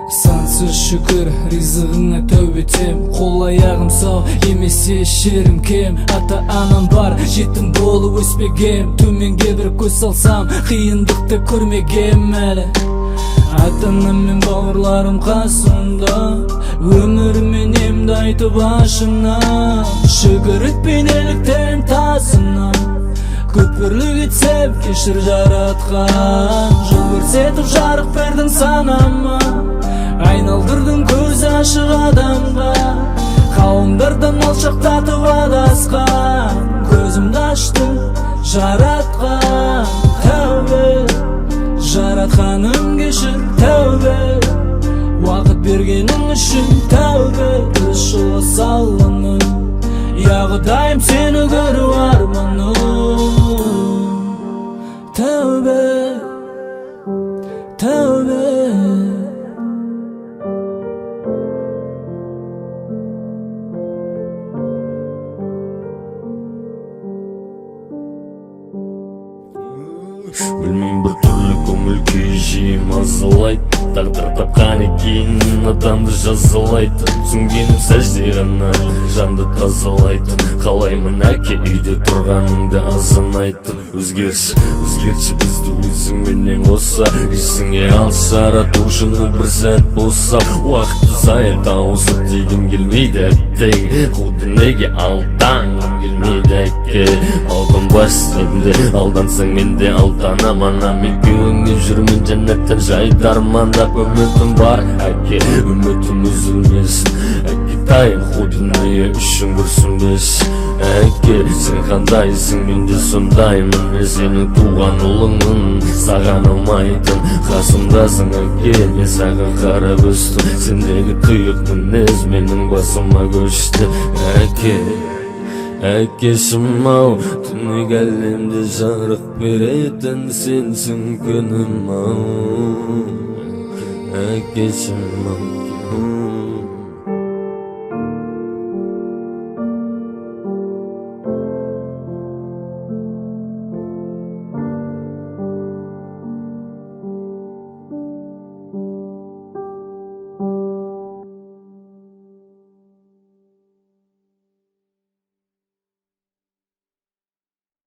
Сансыз шүкір ризығыңа тәубе етем. Қол аяғым сау емесе шерім кем. Ата анам бар жетім болып өспегем. Төменге бір көз салсам қиындықты көрмегем әлі. Ата-анам мен бауырларым қасымда, өмірімен емді айтып ашыңнан. Шүгірітпен еліктен тасынан, көпірлік етсем кешір жаратқан. Жол көрсетіп жарық бердің санама, айналдырдың көз ашық адамға. Қауымдардан алшақтатып адасқан, көзімді ашты жаратқан. Тәубе жаратқаным кешір, тәубе уақыт бергенің үшін тәубе. Жылы салыным яғдайым сені көру арманым. Тәубе, тәубе. Білмейм бір түрлі көңіл күй жиым азалайды. Тағдыр тапқан екен адамды жазалайды. Түсінгенім сәжде ғана жанды тазалайды. Қалаймын әке үйде тұрғаныңды азанайтын. Өзгерші бізді өзіңменен қоса, есіңе алшы жаратушыны бір сәт болса. Уақытты зая тауысып дегім келмейді әттең. Құлды неге алдаңғым келмейді әке. Алданбас сенде, алдансаң менде алданам. Ана мен күйіңе жүрмін жәннаттан жайдар мандап. Үмітім бар әке, үмітім үзілмесін. Әке тайым қу дүние үшін күрсінбесін. Әке сен қандайсың, мен де сондаймын. Мен сенің туған ұлыңмын, саған алмайтын. Қасымдасың әке, мен саған қарап өстім. Сендегі тұйық мінез менің басыма көшті. Әкешім-ау, түнек әлемде жарық беретін сенсің күнім-ау. Әкешім-ау.